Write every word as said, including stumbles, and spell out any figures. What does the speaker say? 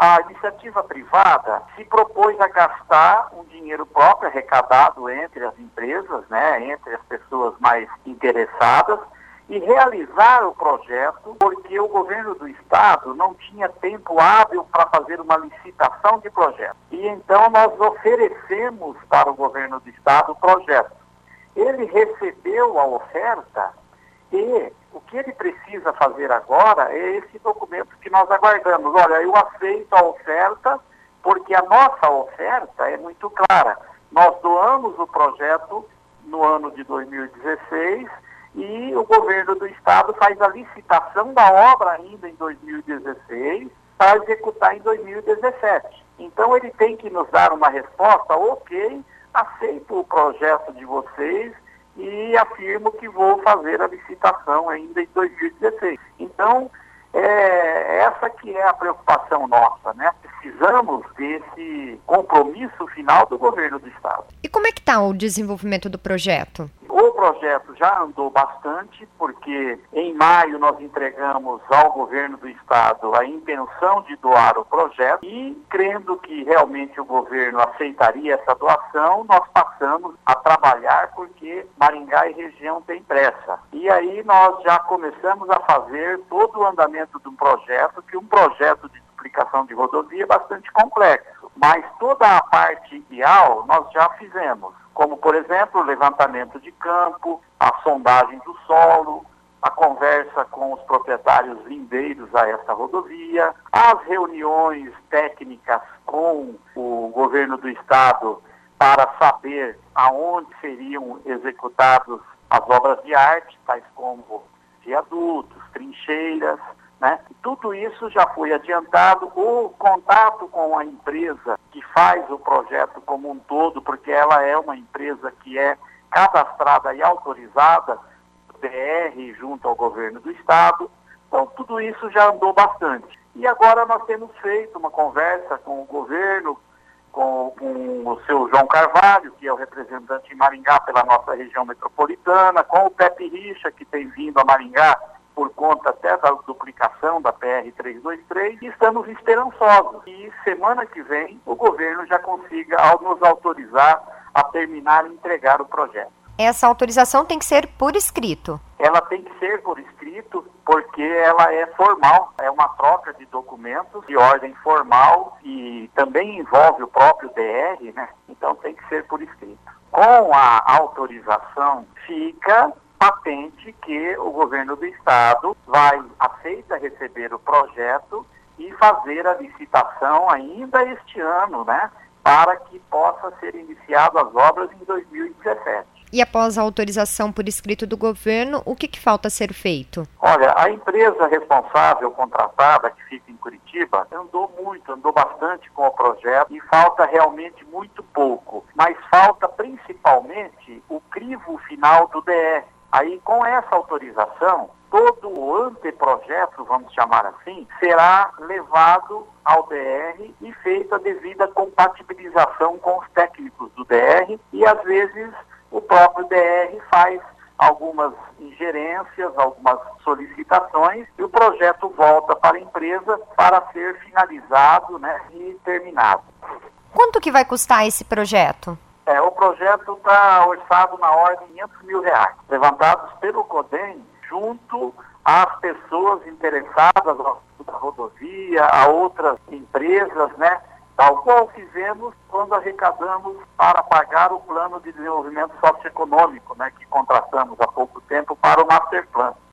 A iniciativa privada se propôs a gastar um dinheiro próprio arrecadado entre as empresas, né, entre as pessoas mais interessadas, e realizar o projeto, porque o governo do estado não tinha tempo hábil para fazer uma licitação de projeto. E então nós oferecemos para o governo do estado o projeto. Ele recebeu a oferta e o que ele precisa fazer agora é esse documento que nós aguardamos. Olha, eu aceito a oferta, porque a nossa oferta é muito clara. Nós doamos o projeto no ano de dois mil e dezesseis e o governo do estado faz a licitação da obra ainda em dois mil e dezesseis para executar em dois mil e dezessete. Então ele tem que nos dar uma resposta: ok, aceito o projeto de vocês e afirmo que vou fazer a licitação ainda em dois mil e dezesseis. Então, é essa que é a preocupação nossa, né? Precisamos desse compromisso final do governo do estado. E como é que está o desenvolvimento do projeto? O projeto já andou bastante, porque em maio nós entregamos ao governo do estado a intenção de doar o projeto e, crendo que realmente o governo aceitaria essa doação, nós passamos a trabalhar, porque Maringá e região tem pressa. E aí nós já começamos a fazer todo o andamento de um projeto, que um projeto de duplicação de rodovia é bastante complexo, mas toda a parte ideal nós já fizemos, como, por exemplo, o levantamento de campo, a sondagem do solo, a conversa com os proprietários vindeiros a esta rodovia, as reuniões técnicas com o governo do estado para saber aonde seriam executadas as obras de arte, tais como viadutos, trincheiras, né? Tudo isso já foi adiantado. O contato com a empresa que faz o projeto como um todo, porque ela é uma empresa que é cadastrada e autorizada do D R junto ao governo do estado, então tudo isso já andou bastante. E agora nós temos feito uma conversa com o governo, com, com o seu João Carvalho, que é o representante em Maringá pela nossa região metropolitana, com o Pepe Richa, que tem vindo a Maringá por conta até da duplicação da P R trezentos e vinte e três, e estamos esperançosos que semana que vem o governo já consiga nos autorizar a terminar e entregar o projeto. Essa autorização tem que ser por escrito? Ela tem que ser por escrito, porque ela é formal, é uma troca de documentos de ordem formal e também envolve o próprio D R, né? Então tem que ser por escrito. Com a autorização fica patente que o governo do estado vai, aceita receber o projeto e fazer a licitação ainda este ano, né, para que possa ser iniciado as obras em dois mil e dezessete. E após a autorização por escrito do governo, o que, que falta ser feito? Olha, a empresa responsável, contratada, que fica em Curitiba, andou muito, andou bastante com o projeto e falta realmente muito pouco. Mas falta principalmente o crivo final do D R. Aí, com essa autorização, todo o anteprojeto, vamos chamar assim, será levado ao D R e feita a devida compatibilização com os técnicos do D R e, às vezes, o próprio D R faz algumas ingerências, algumas solicitações e o projeto volta para a empresa para ser finalizado, né, e terminado. Quanto que vai custar esse projeto? É, o projeto está orçado na ordem de quinhentos mil reais, levantados pelo CODEM junto às pessoas interessadas na rodovia, a outras empresas, né? Tal qual fizemos quando arrecadamos para pagar o plano de desenvolvimento socioeconômico, né, que contratamos há pouco tempo para o Master Plan.